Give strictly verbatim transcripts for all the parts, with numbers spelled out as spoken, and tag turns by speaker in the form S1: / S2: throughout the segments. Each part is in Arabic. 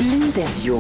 S1: الانترفيو.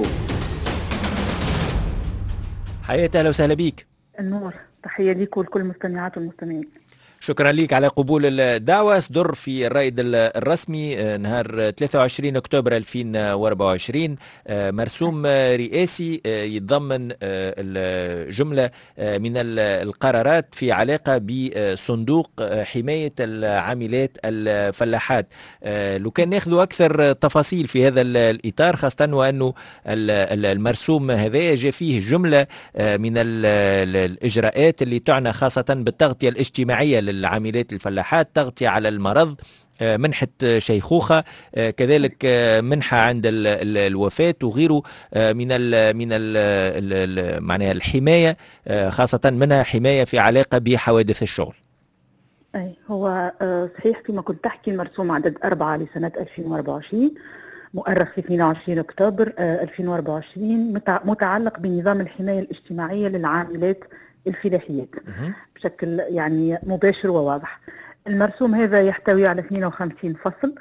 S2: حياتي، اهلا وسهلا بيك.
S3: النور، تحية ليك ولكل المستمعات والمستمعين.
S2: شكرا لك على قبول الدعوة. صدر في الرائد الرسمي نهار ثلاثة وعشرين أكتوبر ألفين وأربعة وعشرين مرسوم رئاسي يتضمن الجملة من القرارات في علاقة بصندوق حماية العاملات الفلاحات. لو كان ناخذ أكثر تفاصيل في هذا الإطار، خاصة وأنه المرسوم هذا جاء فيه جملة من الإجراءات اللي تعنى خاصة بالتغطية الاجتماعية العاملات الفلاحات، تغطية على المرض، منحة شيخوخة، كذلك منحة عند الوفاة وغيره من ال من ال معناها الحماية، خاصة منها حماية في علاقة بحوادث الشغل.
S3: أي هو صحيح كما كنت تحكي، المرسوم عدد أربعة لسنة ألفين وأربعة وعشرين مؤرخ في اثنين وعشرين أكتوبر ألفين وأربعة وعشرين متعلق بنظام الحماية الاجتماعية للعاملات الفلاحيات بشكل يعني مباشر وواضح. المرسوم هذا يحتوي على اثنين وخمسين فصل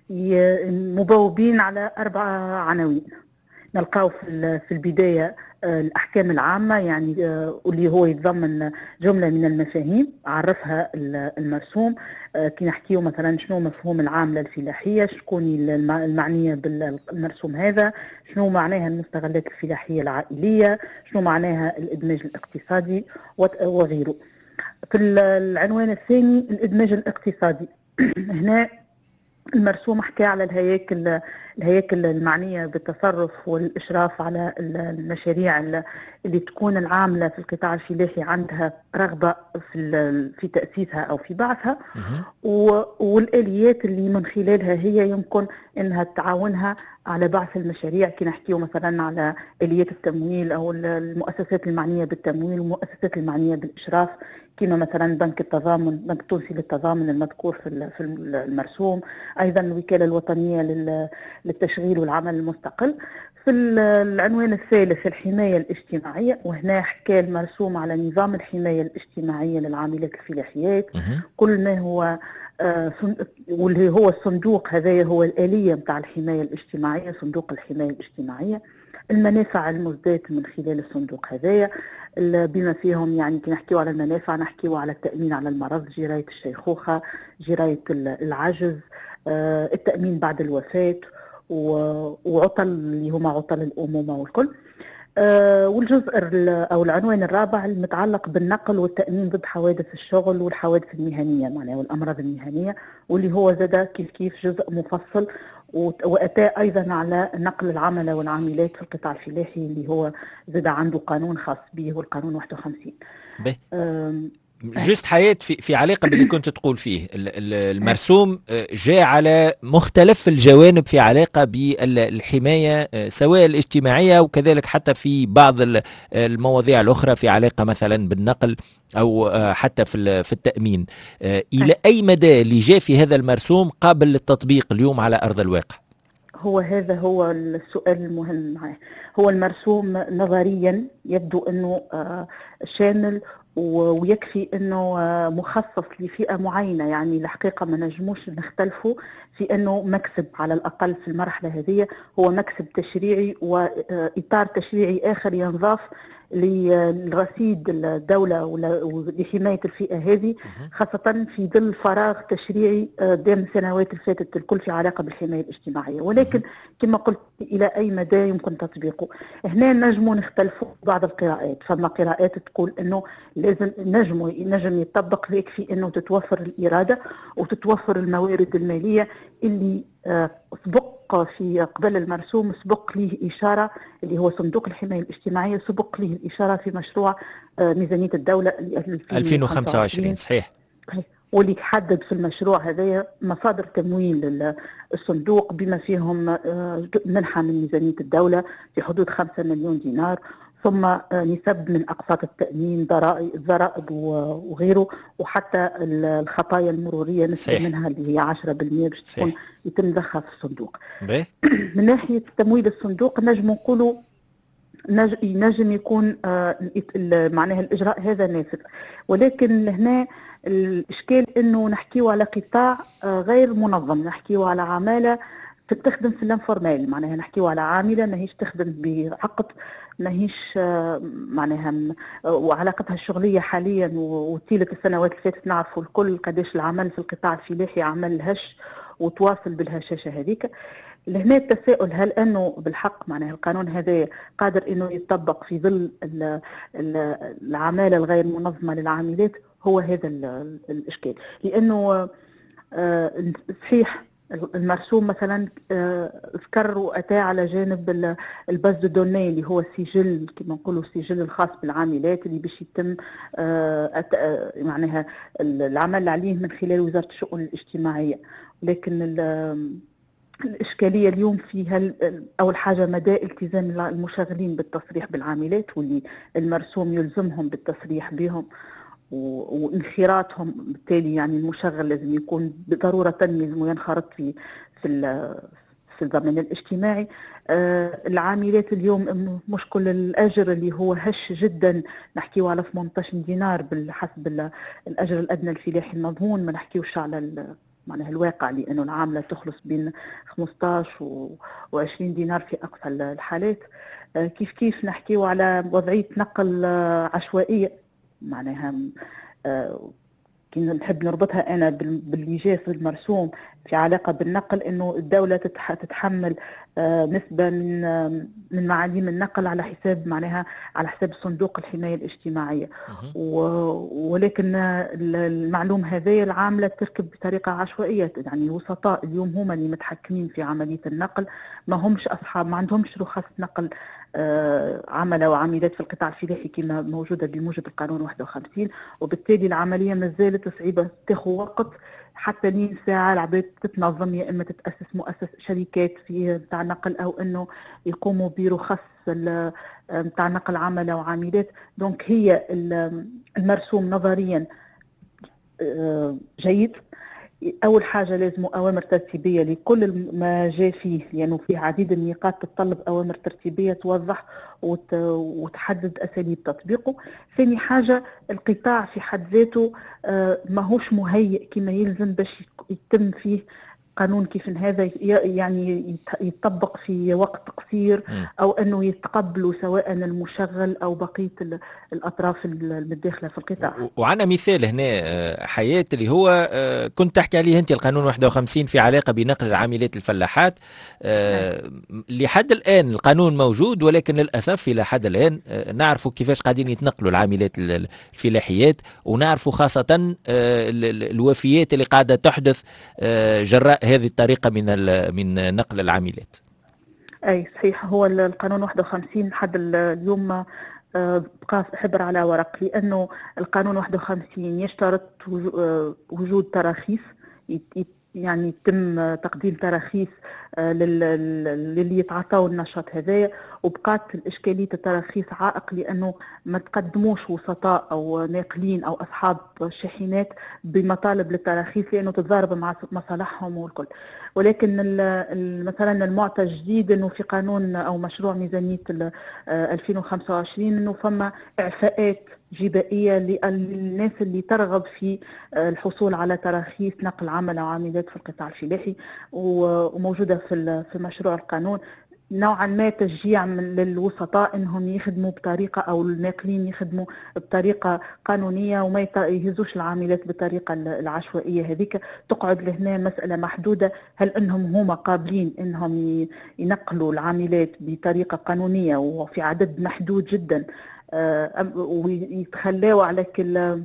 S3: مبوبين على أربع عناوين. نلقاو في في البداية الأحكام العامة، يعني اللي هو يتضمن جملة من المفاهيم عرفها المرسوم، كي نحكيو مثلا شنو مفهوم العاملة الفلاحية، شكون المعنية بالمرسوم هذا، شنو معناها المستغلات الفلاحية العائلية، شنو معناها الإدماج الاقتصادي وغيره. في العنوان الثاني الإدماج الاقتصادي هنا المرسوم حكى على الهياكل الهياكل المعنية بالتصرف والإشراف على المشاريع اللي تكون العاملة في القطاع الفلاحي عندها رغبة في في تأسيسها أو في بعثها، والآليات اللي من خلالها هي يمكن أنها تعاونها على بعث المشاريع. كي نحكيو مثلا على آليات التمويل أو المؤسسات المعنية بالتمويل والمؤسسات المعنية بالإشراف، كما مثلا بنك التضامن، البنك التونسي للتضامن المذكور في في المرسوم، ايضا الوكاله الوطنيه للتشغيل والعمل المستقل. في العنوان الثالث الحمايه الاجتماعيه، وهنا حكى المرسوم على نظام الحمايه الاجتماعيه للعاملات الفلاحيات، كل ما هو آه واللي هو الصندوق هذا هو الآلية نتاع الحمايه الاجتماعيه، صندوق الحمايه الاجتماعيه، المنافع المزداة من خلال الصندوق هذايا بما فيهم، يعني كي نحكيو على المنافع نحكيو على التأمين على المرض، جراية الشيخوخة، جراية العجز، التأمين بعد الوفاة، وعطل اللي هما عطل الأمومة والكل. والجزء أو العنوان الرابع المتعلق بالنقل والتأمين ضد حوادث الشغل والحوادث المهنية معناها والأمراض المهنية، واللي هو زاد كيف كيف جزء مفصل، وأتى أيضا على نقل العملة والعاملات في القطاع الفلاحي اللي هو زاد عنده قانون خاص به، والقانون واحد وخمسين.
S2: جست حياة في في علاقة باللي كنت تقول فيه، المرسوم جاء على مختلف الجوانب في علاقة بالحماية سواء الاجتماعية وكذلك حتى في بعض المواضيع الأخرى في علاقة مثلا بالنقل أو حتى في في التأمين. إلى أي مدى اللي جاء في هذا المرسوم قابل للتطبيق اليوم على أرض الواقع؟
S3: هو هذا هو السؤال المهم معه. هو المرسوم نظريا يبدو أنه شامل ويكفي أنه مخصص لفئة معينة، يعني الحقيقة ما نجموش نختلفوا في أنه مكسب على الأقل في المرحلة هذه، هو مكسب تشريعي وإطار تشريعي آخر ينضاف لرصيد الدولة ولحماية الفئة هذه، خاصة في ظل فراغ تشريعي دام السنوات اللي فاتت الكل في علاقة بالحماية الاجتماعية. ولكن كما قلت إلى أي مدى يمكن تطبيقه؟ هنا نجموا نختلفوا بعض القراءات، فما قراءات تقول أنه لازم نجموا نجم يطبق، يكفي أنه تتوفر الإرادة وتتوفر الموارد المالية اللي سبق في قبل المرسوم سبق له إشارة اللي هو صندوق الحماية الاجتماعية، سبق له الإشارة في مشروع ميزانية الدولة
S2: ألفين وخمسة وعشرين. صحيح.
S3: واللي حدد في المشروع هذا مصادر تمويل الصندوق بما فيهم منحة من ميزانية الدولة في حدود خمسة مليون دينار، ثم نسب من أقساط التأمين، ضرائب وغيره، وحتى الخطايا المرورية نسبة منها اللي هي عشرة بالمئة باش تكون يتم ضخها في الصندوق. من ناحية تمويل الصندوق نجم نقولوا نجم يكون معناها الإجراء هذا نافذ، ولكن هنا الإشكال أنه نحكيه على قطاع غير منظم، نحكيه على عمالة تخدم في الانفورمال، معناها نحكيو على عامله ماهيش تخدم بعقد، ماهيش معناها وعلاقتها الشغليه حاليا وطيله السنوات اللي فاتت نعرفوا الكل قداش العمل في القطاع الفلاحي عمل هش وتواصل بالهشاشه هذيك. لهنا التساؤل، هل انه بالحق معناها القانون هذا قادر انه يطبق في ظل العماله الغير منظمه للعاملات؟ هو هذا الاشكال، لانه صحيح المرسوم مثلا ذكر واتى على جانب الباز دو دوني اللي هو السجل كما نقولوا السجل الخاص بالعاملات اللي باش يتم معناها العمل عليه من خلال وزاره الشؤون الاجتماعيه. لكن الإشكالية اليوم فيها أول حاجة مدى التزام المشغلين بالتصريح بالعاملات، واللي المرسوم يلزمهم بالتصريح بهم وانخراطهم، بالتالي يعني المشغل لازم يكون ضرورة يلزم ينخرط في في في الضمان الاجتماعي. آه العاملات اليوم مشكل الأجر اللي هو هش جدا، نحكيه على ثمانية عشر دينار بالحسب الأجر الأدنى الفلاحي المضمون، ما نحكيوش على معناها الواقع، لأنه العاملة تخلص بين خمسة عشر و عشرين دينار في أقصى الحالات. آه كيف كيف نحكيو على وضعية نقل آه عشوائية، معناها آه كي نحب نربطها أنا باللي جاء في المرسوم في علاقة بالنقل، إنه الدولة تتحمل آه نسبة من آه من معاليم النقل على حساب معناها على حساب صندوق الحماية الاجتماعية. ولكن المعلوم هذا العاملة تركب بطريقة عشوائية، يعني الوسطاء اليوم هم اللي متحكمين في عملية النقل، ما همش أصحاب، ما عندهمش رخص نقل آه عملة وعاملات في القطاع الفلاحي كما موجودة بموجب القانون واحد وخمسين، وبالتالي العملية ما زالت صعيبة، تاخذ وقت حتى لين ساعة العباد تتنظم، يا إما تتأسس مؤسس شركات في بتاع نقل أو إنه يقوموا برخص بتاع نقل عملة وعاملات. دونك هي المرسوم نظريا جيد. أول حاجة لازم أوامر ترتيبية لكل ما جاء فيه، لأنه يعني فيه عديد النقاط تتطلب أوامر ترتيبية توضح وتحدد أساليب تطبيقه. ثاني حاجة القطاع في حد ذاته ماهوش مهيئ كما يلزم باش يتم فيه قانون كيف هذا يعني يتطبق في وقت قصير، أو أنه يتقبلوا سواء المشغل أو بقية الأطراف المتداخلة في القطاع.
S2: وعنا مثال هنا حياة اللي هو كنت تحكي عليه أنت، القانون واحد وخمسين في علاقة بنقل العاملات الفلاحات. لحد الآن القانون موجود، ولكن للأسف إلى حد الآن نعرفوا كيفاش قاعدين يتنقلوا العاملات الفلاحيات، ونعرفوا خاصة الوفيات اللي قاعدة تحدث جراء هذه الطريقة من من نقل العاملات.
S3: أي صحيح، هو القانون واحد وخمسين لحد اليوم بقى حبر على ورق، لأنه القانون واحد وخمسين يشترط وجود تراخيص، يعني يتم تقديم تراخيص للي يتعاطوا النشاط هذايا، وبقات الإشكالية التراخيص عائق، لأنه ما تقدموش وسطاء أو ناقلين أو أصحاب شاحنات بمطالب للتراخيص، لأنه تتضارب مع مصالحهم والكل. ولكن مثلا المعطى الجديد أنه في قانون أو مشروع ميزانية ألفين وخمسة وعشرين أنه فما إعفاءات جبائية للناس اللي ترغب في الحصول على تراخيص نقل عمل أو عاملات في القطاع الفلاحي، وموجودة في في مشروع القانون نوعا ما تشجيع من للوسطاء انهم يخدموا بطريقه، او الناقلين يخدموا بطريقه قانونيه وما يهزوش العاملات بالطريقه العشوائيه هذيك. تقعد لهنا مساله محدوده، هل انهم هما قابلين انهم ينقلوا العاملات بطريقه قانونيه وفي عدد محدود جدا، ويتخلاوا على كل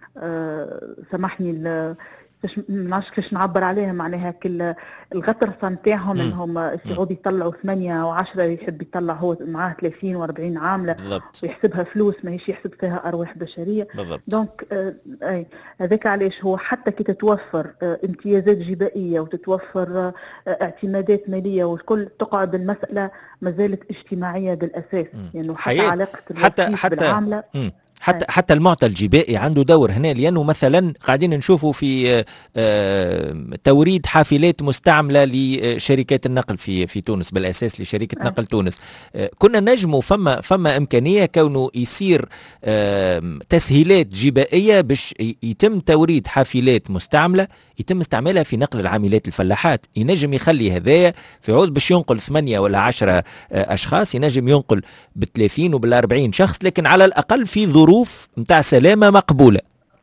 S3: سامحني باش ما نعرفش كيفاش نعبر عليها، معناها كل الغطرسه نتاعهم انهم السعودي يطلعوا ثمانية وعشرة، يحب يطلع هو معاه ثلاثين وأربعين عامله بالضبط، ويحسبها فلوس ماهيش يحسب فيها ارواح بشريه بالضبط. دونك آه اي هذاك علاش هو حتى كي تتوفر آه امتيازات جبائيه وتتوفر آه اعتمادات ماليه والكل، تقعد المساله ما زالت اجتماعيه بالاساس، لانه يعني حتى علاقه
S2: حتى حتى
S3: بالعامله
S2: مم. حتى حتى المعطى الجبائي عنده دور هنا، لانه مثلا قاعدين نشوفوا في توريد حافلات مستعمله لشركات النقل في في تونس، بالاساس لشركه
S3: أي.
S2: نقل تونس. كنا نجموا فما فما امكانيه كونه يصير تسهيلات جبائيه باش يتم توريد حافلات مستعمله يتم استعمالها في نقل العاملات الفلاحات. ينجم يخلي هذايا في عود باش ينقل ثمانية ولا عشرة اشخاص، ينجم ينقل بالثلاثين وبالأربعين شخص، لكن على الاقل في ظروف متاع سلامه مقبوله.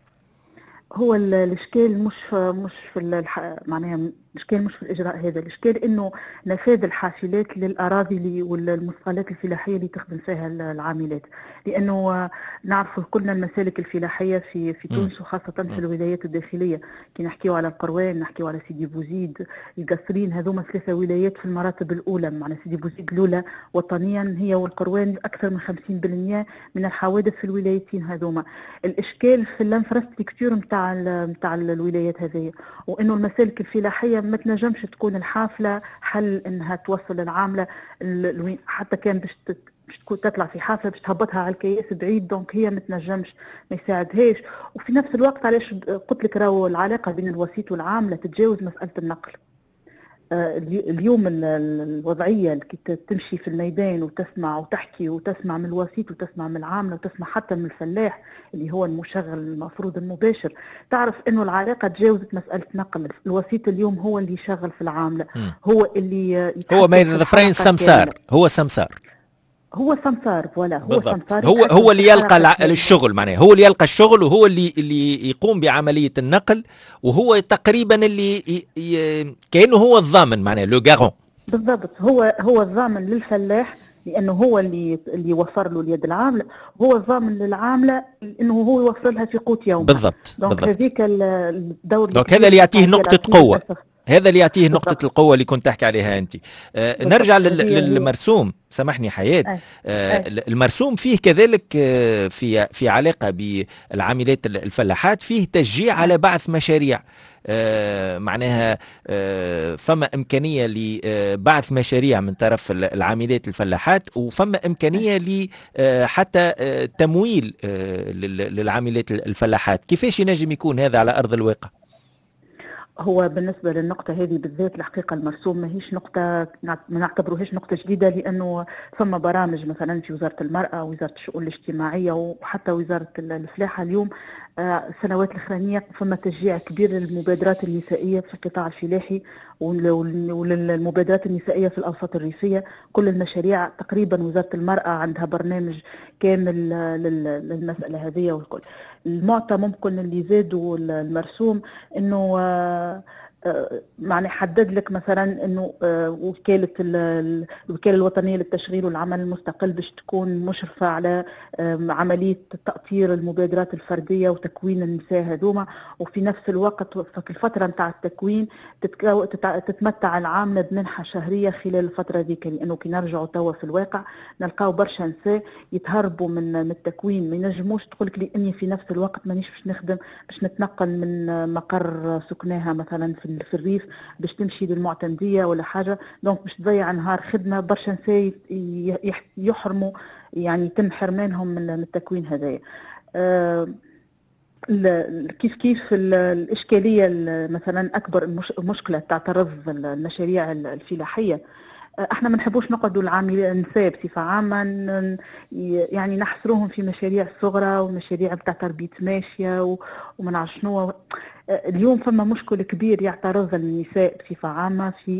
S3: هو الاشكال مش مش في الح... معناها الاشكال مش في الاجراء هذا، الاشكال انه نفاذ الحافلات للاراضي والمستغلات الفلاحيه اللي تخدم فيها العاملات، لانه نعرف كلنا المسالك الفلاحيه في في تونس وخاصه في الولايات الداخليه. كي نحكيو على القروان، نحكيو على سيدي بوزيد، القصرين، هذوما ثلاثه ولايات في المراتب الاولى. معناها سيدي بوزيد الاولى وطنيا هي، والقروان اكثر من خمسين بالمئة من الحوادث في الولايتين هذوما. الاشكال في الانفراستركتور نتاع نتاع الولايات هذه، وانه المسالك الفلاحيه ما تنجمش تكون الحافله حل انها توصل العامله حتى كان باش باش تكون تطلع في حافله باش تهبطها على الكياس بعيد، دونك هي ما تنجمش، ما يساعدهاش. وفي نفس الوقت علاش قلت لك راهو العلاقه بين الوسيط والعامله تتجاوز مساله النقل. اليوم الوضعيه اللي تمشي في الميدان وتسمع وتحكي وتسمع من الوسيط وتسمع من العامله وتسمع حتى من الفلاح اللي هو المشغل المفروض المباشر، تعرف انه العلاقه تجاوزت مساله نقل. الوسيط اليوم هو اللي يشغل في العامله، هو اللي
S2: هو مايل ذا فرين سمسار، هو سمسار
S3: هو سمسار ولا هو
S2: بالضبط.
S3: سمسار،
S2: هو هو اللي يلقى الشغل، معناه هو اللي يلقى الشغل، وهو اللي اللي يقوم بعمليه النقل، وهو تقريبا اللي ي... ي... كانه هو الضامن، معناه لو غارون
S3: بالضبط. هو هو الضامن للفلاح لانه هو اللي اللي وفر له اليد العامله، هو الضامن للعامله انه هو يوصلها في قوت يومها.
S2: بالضبط
S3: دونك هذيك الدور
S2: دونك هذا اللي يعطيه نقطه قوه، هذا اللي يعطيه نقطة القوة اللي كنت تحكي عليها أنت. آه نرجع للمرسوم، سامحني حياة.
S3: أي.
S2: آه
S3: أي.
S2: المرسوم فيه كذلك آه في في علاقة بالعاملات الفلاحات، فيه تشجيع أي. على بعث مشاريع. آه معناها آه فما إمكانية لبعث مشاريع من طرف العاملات الفلاحات، وفما إمكانية ل حتى آه تمويل آه للعاملات الفلاحات. كيفاش ينجم يكون هذا على أرض الواقع؟
S3: هو بالنسبه للنقطه هذه بالذات الحقيقه المرسوم ماهيش نقطه، ما نعتبروهاش نقطه جديده، لانه ثم برامج مثلا في وزاره المراه ووزاره الشؤون الاجتماعيه وحتى وزاره الفلاحه اليوم السنوات الاخرانيه فما تشجيع كبير للمبادرات النسائيه في القطاع الفلاحي وللمبادرات النسائيه في الاوساط الريفيه. كل المشاريع تقريبا وزاره المراه عندها برنامج كامل للمساله هذه والكل. المعطى ممكن اللي زادوا المرسوم انه معنى حدد لك مثلا انه وكاله الوكاله الوطنيه للتشغيل والعمل المستقل باش تكون مشرفه على عمليه تاطير المبادرات الفرديه وتكوين النساء هذوما، وفي نفس الوقت في الفتره نتاع التكوين تتمتع العامله بمنحه شهريه خلال الفتره ذيك، لانه كي نرجعوا توا في الواقع نلقاو برشا نساء يتهربوا من التكوين، ما ينجموش تقول لك لاني في نفس الوقت مانيش باش نخدم باش نتنقل من مقر سكناها مثلا في في الريف باش تمشي للمعتمديه ولا حاجه، دونك باش تضيع نهار خدمه. برشا نساء يحرموا، يعني يتم حرمانهم من التكوين هذايا. أه كيف كيف الاشكاليه مثلا اكبر مشكله تعترض المشاريع الفلاحيه، احنا ما نحبوش نقعدوا العاملين النساء بصفه عامه يعني نحصروهم في مشاريع صغرى ومشاريع بتاع تربيه ماشيه وما نعرف شنو. اليوم فما مشكل كبير يعترض النساء بصفه عامه في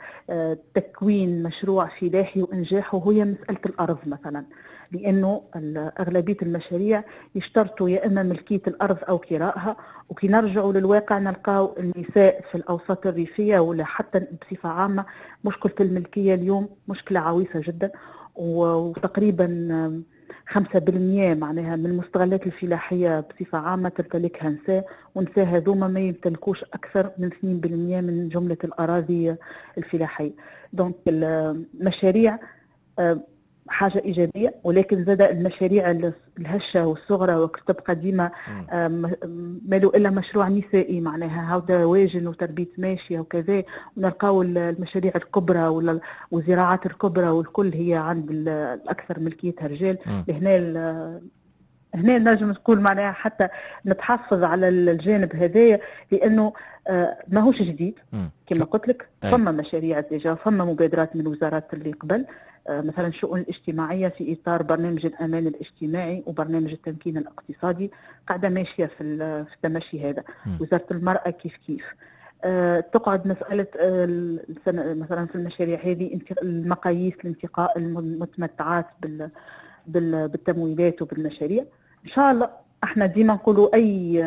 S3: تكوين مشروع فلاحي وانجاحه، وهي مساله الارض مثلا، لانه اغلبيه المشاريع يشترطوا يا اما ملكيه الارض او كرائها، وكي نرجعوا للواقع نلقاو النساء في الاوساط الريفيه ولا حتى بصفه عامه مشكله الملكيه اليوم مشكله عويصه جدا، وتقريبا خمسة بالمئة معناها من المستغلات الفلاحيه بصفه عامه تمتلكها نساء، ونساء هذوما ما يمتلكوش اكثر من اثنين بالمئة من جمله الاراضي الفلاحيه. دونك المشاريع حاجة إيجابية، ولكن زاد المشاريع الهشة والصغرى وتبقى ديما مالو إلا مشروع نسائي، معناها هاودا واجن وتربية ماشية وكذا، ونلقاو المشاريع الكبرى والزراعات الكبرى والكل هي عند الأكثر ملكيتها رجال. لهنا هنا نجم نقول معناها حتى نتحفظ على الجانب هذايا، لانه آه ماهوش جديد كما قلت لك. فما مشاريع ديجا، فما مبادرات من الوزارات اللي قبل، آه مثلا الشؤون الاجتماعيه في اطار برنامج الامان الاجتماعي وبرنامج التمكين الاقتصادي قاعده ماشيه في في التمشي هذا. م. وزاره المراه كيف كيف. أه تقعد مسألة أه مثلا في المشاريع هذه المقاييس لانتقاء المتمتعات بال بال بالتمويلات وبالمشاريع. إن شاء الله احنا ديما نقولوا أي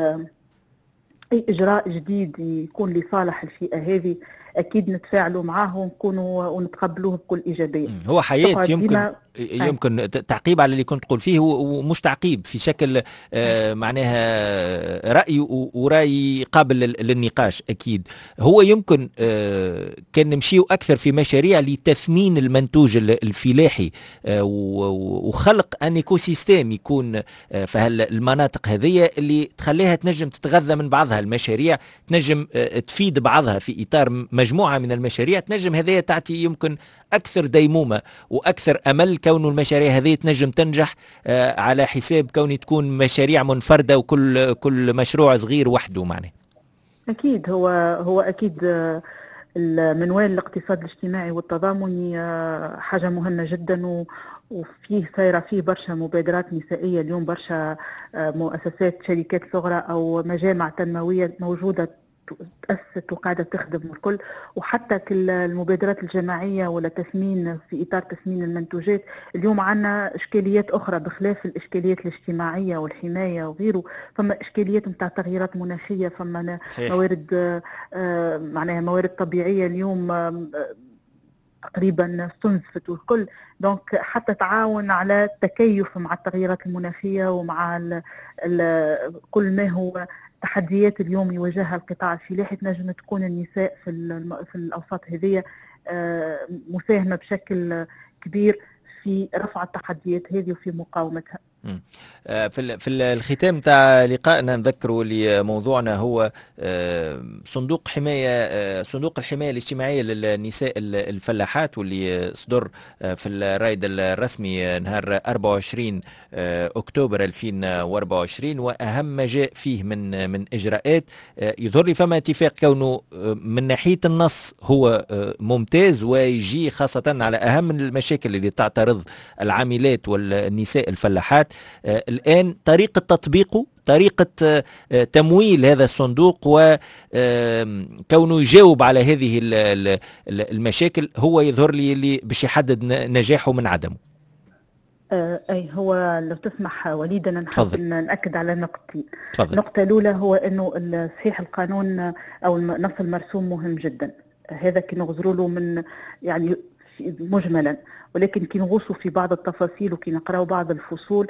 S3: أي إجراء جديد يكون لصالح الفئة هذه أكيد نتفاعلوا معاه ونكونوا ونتقبلوه بكل إيجابية.
S2: هو حياة يمكن يمكن تعقيب على اللي كنت تقول فيه، ومش تعقيب في شكل آه معناها رأي ورأي قابل للنقاش. أكيد هو يمكن آه كان نمشيو أكثر في مشاريع لتثمين المنتوج الفلاحي آه وخلق أن ايكو سيستيم يكون آه في المناطق هذه اللي تخليها تنجم تتغذى من بعضها. المشاريع تنجم آه تفيد بعضها في إطار مجموعة من المشاريع تنجم هذه تعطي يمكن أكثر ديمومة وأكثر أمل، كون المشاريع هذه تنجم تنجح آه على حساب كون تكون مشاريع منفردة وكل كل مشروع صغير وحده. معناه
S3: أكيد هو هو أكيد آه المنوال الاقتصاد الاجتماعي والتضامني آه حاجة مهمة جدا، و وفيه سايرة فيه برشا مبادرات نسائية اليوم، برشا آه مؤسسات شركات صغرى أو مجامع تنموية موجودة تأسست وقاعدة تخدم الكل. وحتى كل المبادرات الجماعية ولا تثمين في إطار تثمين المنتوجات اليوم عنا إشكاليات أخرى بخلاف الإشكاليات الاجتماعية والحماية وغيره. فما إشكاليات متاع تغييرات مناخية، فما موارد آه معناها موارد طبيعية اليوم آه تقريبا استنزفت والكل. دونك حتى تعاون على التكيف مع التغيرات المناخية ومع ال ال كل ما هو تحديات اليوم يواجهها القطاع الفلاحي، تنجم تكون النساء في في الاوساط هذه مساهمه بشكل كبير في رفع التحديات هذه وفي مقاومتها.
S2: في في الختام تاع لقائنا نذكروا لموضوعنا هو صندوق حمايه صندوق الحمايه الاجتماعيه للنساء الفلاحات، واللي صدر في الرائد الرسمي نهار أربعة وعشرين اكتوبر ألفين وأربعة وعشرين. واهم ما جاء فيه من من اجراءات يظهر لي فما اتفاق كونه من ناحيه النص هو ممتاز ويجي خاصه على اهم المشاكل اللي تعترض العاملات والنساء الفلاحات. آه الآن طريقة تطبيقه، طريقة آه تمويل هذا الصندوق وكونه يجاوب على هذه المشاكل هو يظهر لي اللي باش يحدد نجاحه من عدمه.
S3: آه أي هو لو تسمح وليد أنا نحب نأكد على نقطتين. النقطة الأولى هو أنه صحيح القانون أو النص المرسوم مهم جدا، هذا كي نغزروا له من يعني مجملا، ولكن كي نغوصوا في بعض التفاصيل وكي نقراو بعض الفصول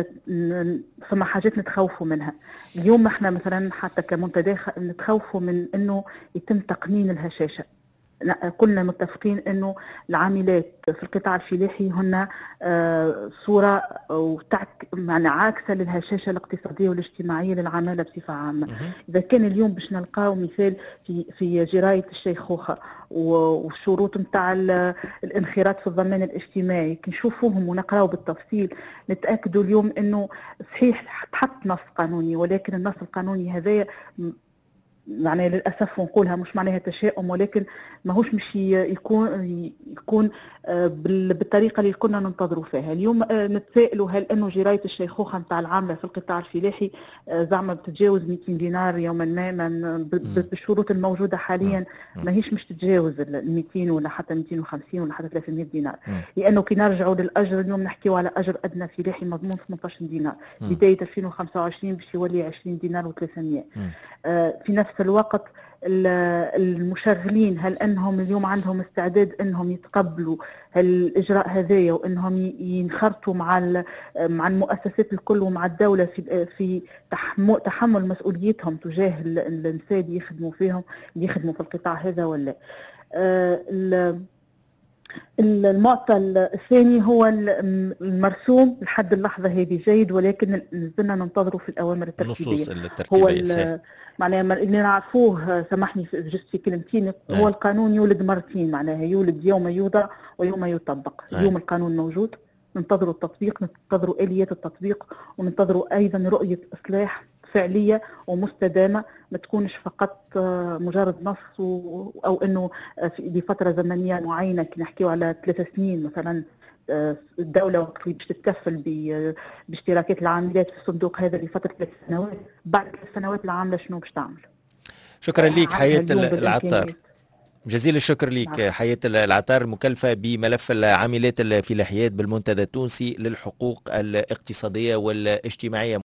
S3: فما حاجات نتخوفوا منها. اليوم احنا مثلا حتى كمنتدى نتخوفوا من انه يتم تقنين الهشاشه. كلنا متفقين انه العاملات في القطاع الفلاحي هن صوره وتعك يعني عاكسه للهشاشه الاقتصاديه والاجتماعيه للعماله بصفه عامه. اذا كان اليوم باش نلقاو مثال في في جرايه الشيخوخه والشروط نتاع الانخراط في الضمان الاجتماعي كي نشوفوهم ونقراو بالتفصيل نتاكدوا اليوم انه صحيح تحط نص قانوني، ولكن النص القانوني هذايا يعني للاسف ونقولها مش معناها تشاؤم، ولكن ماهوش مش يكون يكون بالطريقه اللي كنا ننتظروا فيها. اليوم نتسائلوا هل انه جرايه الشيخوخه نتاع العامله في القطاع الفلاحي زعما بتتجاوز مئتين دينار يوما ما بالشروط الموجوده حاليا، ماهيش مش تتجاوز ال مئتين ولا حتى مئتين وخمسين ولا حتى ثلاثمئة دينار. لانه كي نرجعوا للاجر اليوم نحكيوا على اجر ادنى فلاحي مضمون ثمانية عشر دينار، بدايه ألفين وخمسة وعشرين باش يولي عشرين دينار وثلاثمئة. في نفس الوقت المشغلين هل انهم اليوم عندهم استعداد انهم يتقبلوا هالاجراء هذايا وانهم ينخرطوا مع مع المؤسسات الكل ومع الدوله في في تحمل مسؤوليتهم تجاه النساء اللي يخدموا فيهم اللي يخدموا في القطاع هذا ولا. المعطى الثاني هو المرسوم لحد اللحظه هذه جيد، ولكن لازلنا ننتظروا في الاوامر الترتيبيه. هو معناها اللي نعرفوه سامحني جست في كلمتين، هو القانون يولد مرتين، معناها يولد يوم يوضع ويوم يطبق. اليوم القانون موجود ننتظروا التطبيق، ننتظروا آليات التطبيق، وننتظروا أيضا رؤية إصلاح فعلية ومستدامة، ما تكونش فقط مجرد نص أو أنه لفترة زمنية معينة. كي نحكيو على ثلاث سنين مثلا، الدولة وقت باش تتكفل باشتراكات العاملات في الصندوق هذا لفترة ثلاث سنوات، بعد ثلاث سنوات العاملة شنو باش تعمل؟
S2: شكرا لك حياة العطار، جزيل الشكر لك حياة العطار، المكلفة بملف العاملات الفلاحيات بالمنتدى التونسي للحقوق الاقتصادية والاجتماعية.